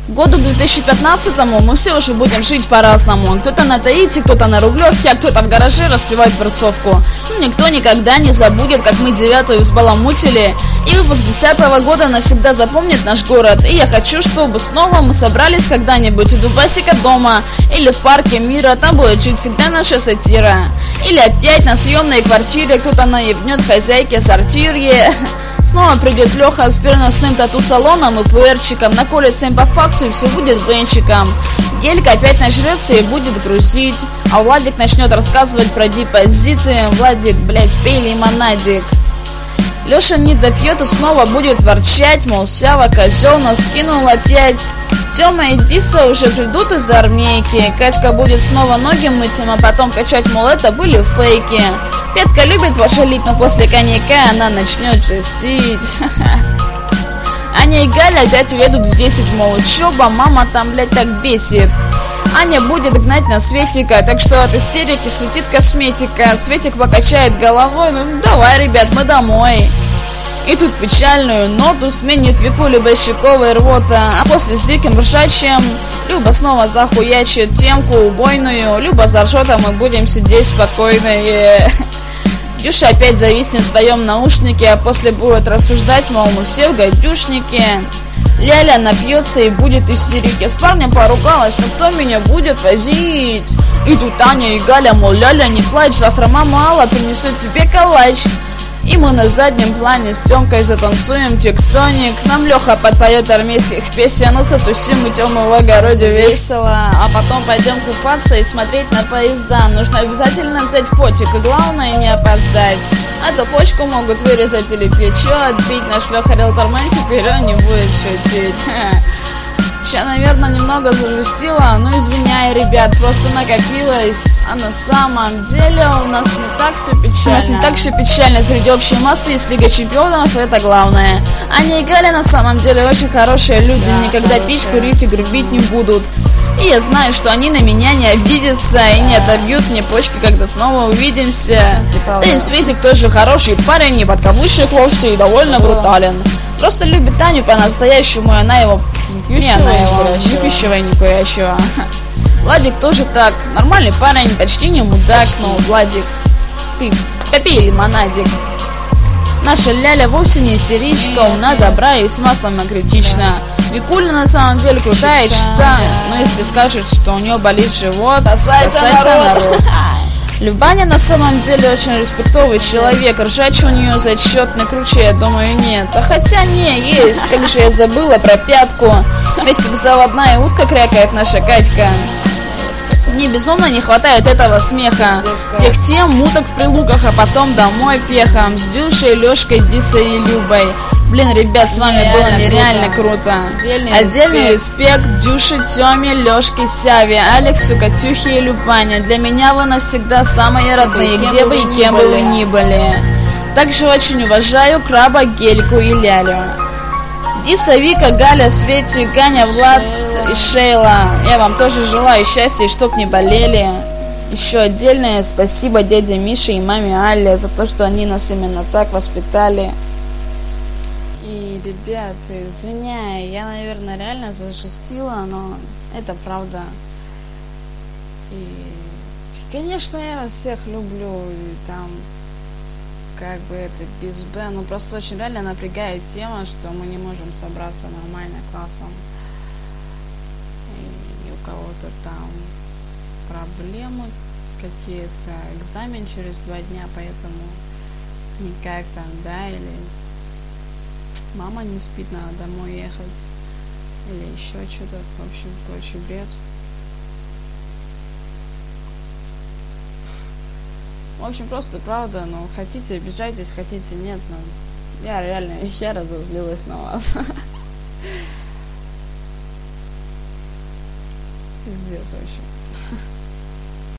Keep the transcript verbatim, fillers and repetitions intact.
Году две тысячи пятнадцатому мы все уже будем жить по-разному. Кто-то на Таити, кто-то на Рублевке, а кто-то в гараже распевает перцовку. Ну, никто никогда не забудет, как мы девятую взбаламутили. И выпуск десятого года навсегда запомнит наш город. И я хочу, чтобы снова мы собрались когда-нибудь у Дубасика дома или в парке мира. Там будет жить всегда наша сатира. Или опять на съемной квартире кто-то наебнет хозяйке сортирье. Снова придет Леха с переносным тату-салоном и пуэрчиком, наколется им по факту и все будет бенчиком. Гелька опять нажрется и будет грузить, а Владик начнет рассказывать про депозиты. Владик, блять, пей лимонадик. Леша не допьет и снова будет ворчать, мол, Сява козел нас кинул опять. Тёма и Диса уже придут из армейки. Катька будет снова ноги мыть им, а потом качать, мол, это были фейки. Петка любит пошалить, но после коньяка она начнет жестить. Аня и Галя опять уедут в десять, мол, учеба, мама там, блядь, так бесит. Аня будет гнать на Светика, так что от истерики светит косметика. Светик покачает головой, ну давай, ребят, мы домой. И тут печальную ноту сменит Викули Бощаковой рвота. А после с диким ржачем Люба снова захуячит темку убойную. Люба заржет, а мы будем сидеть спокойные. Дюша опять зависнет в своем наушнике, а после будет рассуждать, мол, мы все в гадюшнике. Ляля напьется и будет истерить. Я с парнем поругалась, но кто меня будет возить? И тут Таня и Галя, мол, Ляля, не плачь, завтра мама Алла принесет тебе калач. И мы на заднем плане с Тёмкой затанцуем тектоник. Нам Леха подпоет армейских песен, а затусим у Тёмы в огороде весело. А потом пойдем купаться и смотреть на поезда. Нужно обязательно взять фотик, и главное не опоздать. А то почку могут вырезать или плечо отбить. Наш Леха риэлтормен теперь он не будет шутить. Сейчас, наверное, немного зажестила, ну извиняй, ребят, просто накопилось. А на самом деле у нас не так все печально. У нас не так все печально. Среди общей массы есть Лига Чемпионов, это главное. Аня и Галя на самом деле очень хорошие люди, да, никогда хорошие. Пить, курить и грубить не будут. И я знаю, что они на меня не обидятся, да, и не отобьют мне почки, когда снова увидимся. Да и Светик тоже хороший парень, не подкаблучник вовсе и довольно да. брутален. Просто любит Таню по-настоящему, и она его не, она его не пищевая, не курящего. Владик тоже так, нормальный парень, почти не мудак, почти. Но Владик, ты попей лимонадик. Наша Ляля вовсе не истеричка, умна, добра и весьма самокритична. Да. Викуля на самом деле крутая часа, но если скажет, что у нее болит живот, спасайся, народ. Любаня на самом деле очень респектовый человек. Ржач у нее зачетный, круче, я думаю, нет. А хотя не, есть. Как же я забыла про пятку. Ведь как заводная утка крякает наша Катька. Мне безумно не хватает этого смеха. Тех тем, муток в прилуках, а потом домой пехом. С Дюшей, Лешкой, Дисой и Любой. Блин, ребят, с вами нереально было нереально круто. круто. Отдельный, Отдельный респект. респект Дюше, Тёме, Лёшке, Сяве, Алексу, Катюхе и Любане. Для меня вы навсегда самые родные, где, где бы и кем бы вы ни были. Также очень уважаю Краба, Гельку и Лялю. Диса, Вика, Галя, Свети, Ганя, Влад Шейла. и Шейла. Я вам тоже желаю счастья и чтоб не болели. Еще отдельное спасибо дяде Мише и маме Алле за то, что они нас именно так воспитали. И, ребят, извиняй, я, наверное, реально зажестила, но это правда. И, конечно, я вас всех люблю, и там, как бы это без Б, но просто очень реально напрягает тема, что мы не можем собраться нормально классом. И у кого-то там проблемы какие-то, экзамен через два дня, поэтому никак там, да, или мама не спит, надо домой ехать, или еще что-то, в общем, прочий бред. В общем, просто правда, ну, хотите, обижайтесь, хотите, нет, но я реально, я разозлилась на вас. Пиздец вообще.